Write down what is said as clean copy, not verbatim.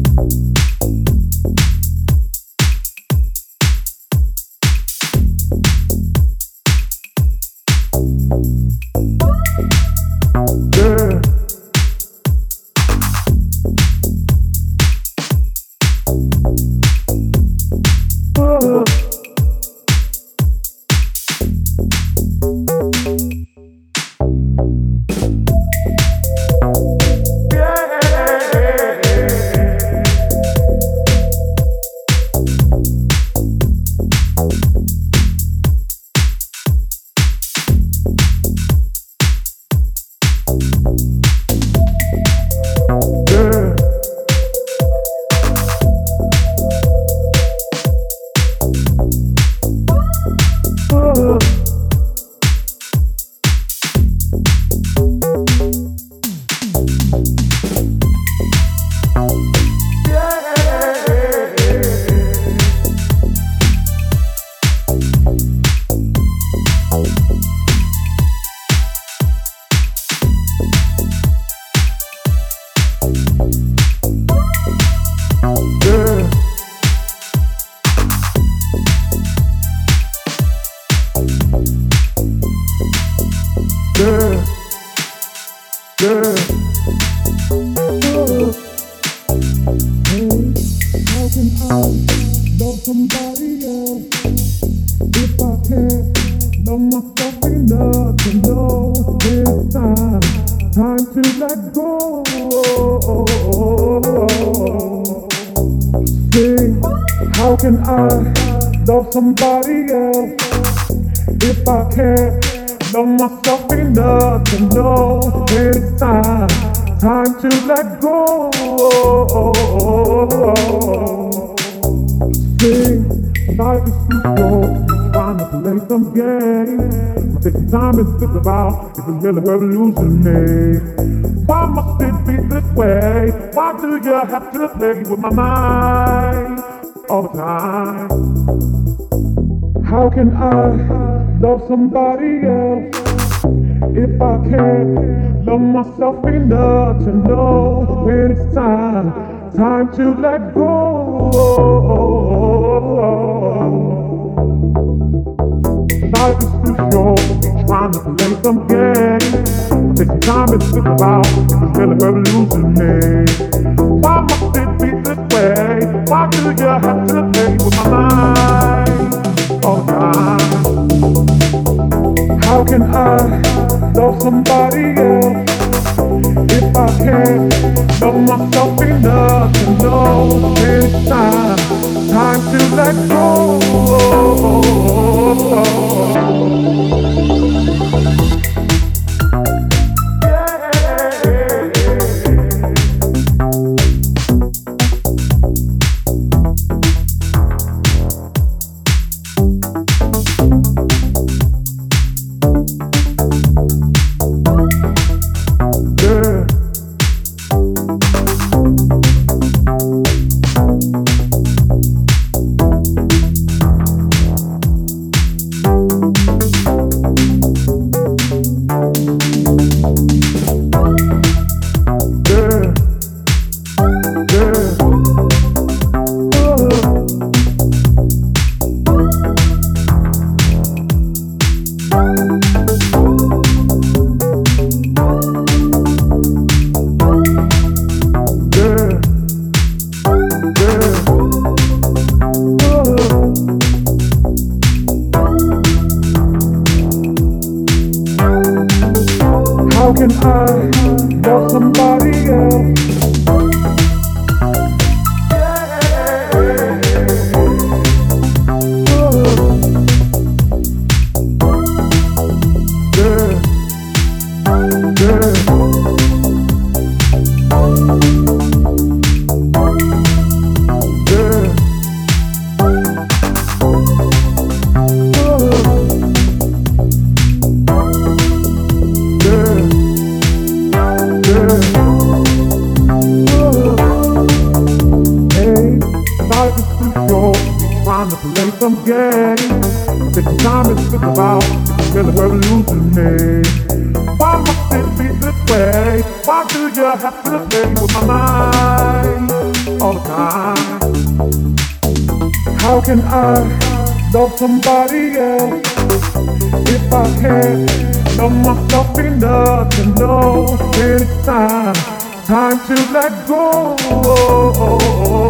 Somebody else, if I can't love myself enough to know when it's time to let go. Sing, life is too short, trying to play some games. I take some time and think about if it's really revolutionary. Why must it be this way? Why do you have to play with my mind all the time? How can I love somebody else if I can't love myself enough to know when it's time to let go? Life is too short to be trying to play some games. Take some time and think about if it's really revolutionary. Why must it be this way? Why do you have to play with my mind all the time? How can I love somebody else if I can't love myself enough to know when it's time to let go? How can I love somebody else? Trying to play some games. Take some time and think about if it's really revolutionary. Why must it be this way? Why do you have to play with my mind all the time. How can I love somebody else if I can't love myself enough to know when it's time to let go?